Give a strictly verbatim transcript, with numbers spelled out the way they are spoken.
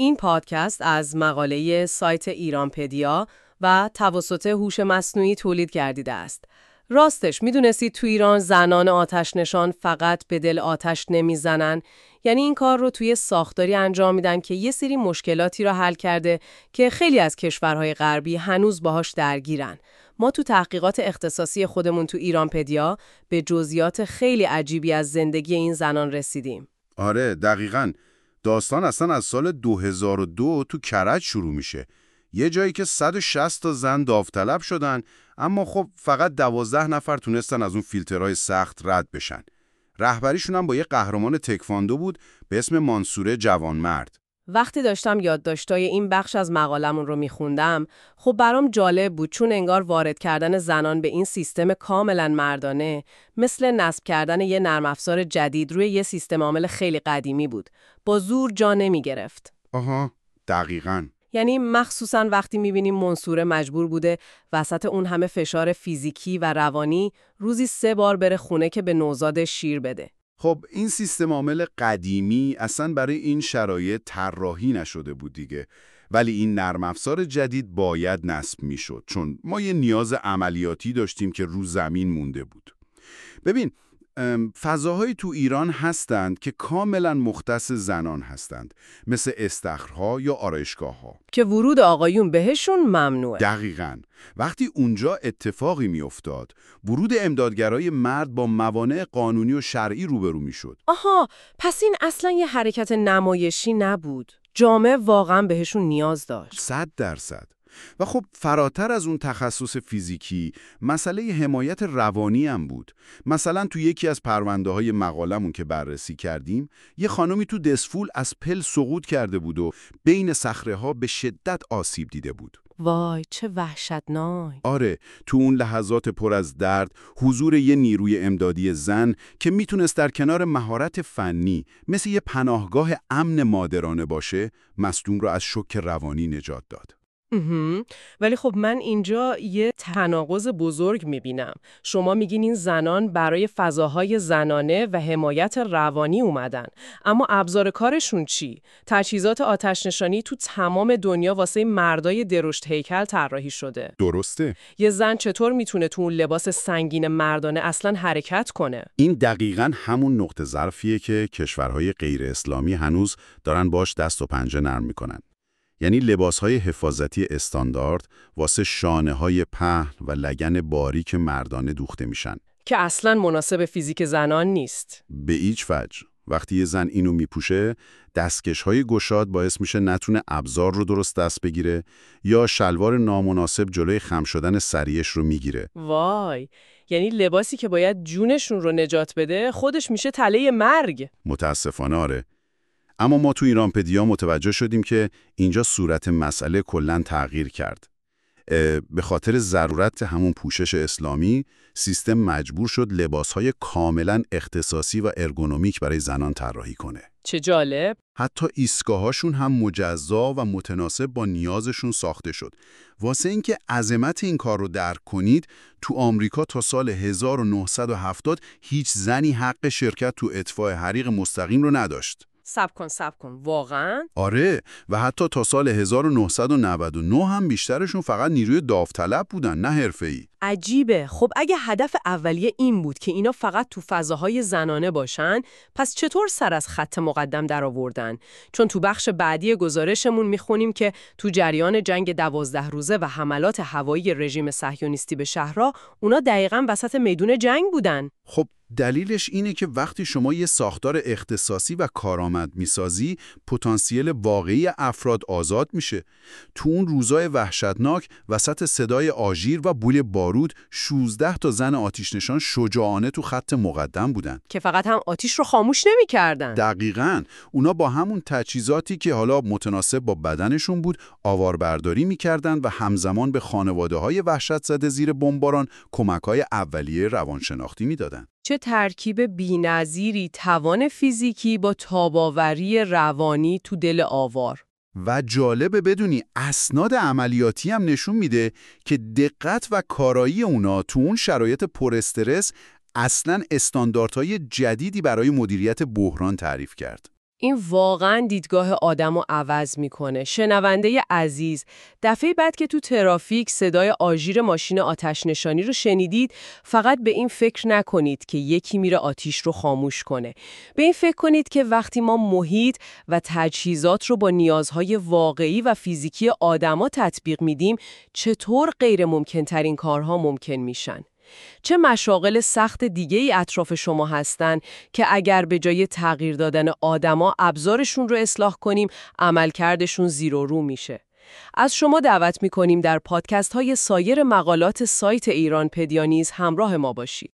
این پادکست از مقاله سایت ایرانپدیا و توسط هوش مصنوعی تولید گردیده است. راستش میدونستید تو ایران زنان آتش نشان فقط به دل آتش نمیزنن؟ یعنی این کار رو توی ساختاری انجام میدن که یه سری مشکلاتی رو حل کرده که خیلی از کشورهای غربی هنوز باهاش درگیرن. ما تو تحقیقات اختصاصی خودمون تو ایرانپدیا به جزئیات خیلی عجیبی از زندگی این زنان رسیدیم. آره دقیقاً. داستان اصلا از سال دو هزار و دو تو کرج شروع میشه. یه جایی که صد و شصت تا زن داوطلب شدن، اما خب فقط دوازده نفر تونستن از اون فیلترهای سخت رد بشن. رهبریشون هم با یه قهرمان تکواندو بود به اسم مانسوره جوانمرد. وقتی داشتم یادداشتای این بخش از مقالمون رو میخوندم، خب برام جالب بود چون انگار وارد کردن زنان به این سیستم کاملا مردانه مثل نصب کردن یه نرم افزار جدید روی یه سیستم عامل خیلی قدیمی بود. با زور جا نمیگرفت. آها، دقیقاً. یعنی مخصوصاً وقتی میبینیم منصوره مجبور بوده وسط اون همه فشار فیزیکی و روانی روزی سه بار بره خونه که به نوزاد شیر بده. خب این سیستم عامل قدیمی اصلا برای این شرایط طراحی نشده بود دیگه، ولی این نرم افزار جدید باید نصب میشد چون ما یه نیاز عملیاتی داشتیم که رو زمین مونده بود. ببین فضاهایی تو ایران هستند که کاملا مختص زنان هستند، مثل استخرها یا آرایشگاه‌ها که ورود آقایون بهشون ممنوعه. دقیقاً. وقتی اونجا اتفاقی میافتاد، ورود امدادگرای مرد با موانع قانونی و شرعی روبرو میشد. آها، پس این اصلا یه حرکت نمایشی نبود. جامعه واقعا بهشون نیاز داشت. صد درصد. و خب فراتر از اون تخصص فیزیکی، مسئله حمایت روانی هم بود. مثلا تو یکی از پرونده های مقالمون که بررسی کردیم، یه خانمی تو دسفول از پل سقوط کرده بود و بین صخره ها به شدت آسیب دیده بود. وای چه وحشتناک. آره، تو اون لحظات پر از درد، حضور یه نیروی امدادی زن که میتونست در کنار مهارت فنی مثل یه پناهگاه امن مادرانه باشه، مصدوم رو از شوک روانی نجات داد. ولی خب من اینجا یه تناقض بزرگ میبینم. شما میگین این زنان برای فضاهای زنانه و حمایت روانی اومدن، اما ابزار کارشون چی؟ تجهیزات آتش نشانی تو تمام دنیا واسه مردای درشت هیکل طراحی شده. درسته. یه زن چطور میتونه تو اون لباس سنگین مردانه اصلا حرکت کنه؟ این دقیقاً همون نقطه ضعفیه که کشورهای غیر اسلامی هنوز دارن باش دست و پنجه نرم میکنن. یعنی لباسهای حفاظتی استاندارد واسه شانه‌های پهن و لگن باریک مردانه دوخته میشن که اصلاً مناسب فیزیک زنان نیست. به هیچ وجه. وقتی یه زن اینو میپوشه، دستکش‌های گشاد باعث میشه نتونه ابزار رو درست دست بگیره یا شلوار نامناسب جلوی خم شدن سریش رو میگیره. وای، یعنی لباسی که باید جونشون رو نجات بده خودش میشه تله مرگ. متاسفانه آره. اما ما تو ایرانپدیا متوجه شدیم که اینجا صورت مسئله کلاً تغییر کرد. به خاطر ضرورت همون پوشش اسلامی، سیستم مجبور شد لباسهای کاملاً اختصاصی و ارگونومیک برای زنان طراحی کنه. چه جالب! حتی ایستگاهاشون هم مجزا و متناسب با نیازشون ساخته شد. واسه اینکه عظمت این کار رو درک کنید، تو آمریکا تا سال هزار و نهصد و هفتاد هیچ زنی حق شرکت تو اطفاء حریق مستقیم رو نداشت. صبر کن صبر کن واقعاً؟ آره، و حتی تا سال هزار و نهصد و نود و نه هم بیشترشون فقط نیروی داوطلب بودن، نه حرفه‌ای. عجیبه. خب اگه هدف اولیه این بود که اینا فقط تو فضاهای زنانه باشن، پس چطور سر از خط مقدم در آوردن؟ چون تو بخش بعدی گزارشمون میخونیم که تو جریان جنگ دوازده روزه و حملات هوایی رژیم صهیونیستی به شهرها، اونا دقیقاً وسط میدون جنگ بودن. خب دلیلش اینه که وقتی شما یه ساختار اختصاصی و کارآمد میسازی، پتانسیل واقعی افراد آزاد میشه. تو اون روزای وحشتناک وسط صدای آژیر و بوی بارود، شانزده تا زن آتش نشان شجاعانه تو خط مقدم بودن که فقط هم آتش رو خاموش نمی‌کردن. دقیقاً. اونا با همون تجهیزاتی که حالا متناسب با بدنشون بود، آواربرداری می‌کردن و همزمان به خانواده‌های وحشت زده زیر بمباران کمک‌های اولیه روانشناختی میدادن. چه ترکیب بی‌نظیری توان فیزیکی با تاباوری روانی تو دل آوار. و جالبه بدونی اسناد عملیاتی هم نشون میده که دقت و کارایی اونا تو اون شرایط پر استرس اصلاً استانداردهای جدیدی برای مدیریت بحران تعریف کرد. این واقعا دیدگاه آدمو عوض میکنه. شنونده عزیز، دفعه بعد که تو ترافیک صدای آژیر ماشین آتش نشانی رو شنیدید، فقط به این فکر نکنید که یکی میره آتیش رو خاموش کنه. به این فکر کنید که وقتی ما محیط و تجهیزات رو با نیازهای واقعی و فیزیکی آدما تطبیق میدیم، چطور غیر ممکن ترین کارها ممکن میشن. چه مشاغل سخت دیگه‌ای اطراف شما هستن که اگر به جای تغییر دادن آدما ابزارشون رو اصلاح کنیم، عملکردشون زیر و رو میشه. از شما دعوت میکنیم در پادکست های سایر مقالات سایت ایرانپدیا نیز همراه ما باشید.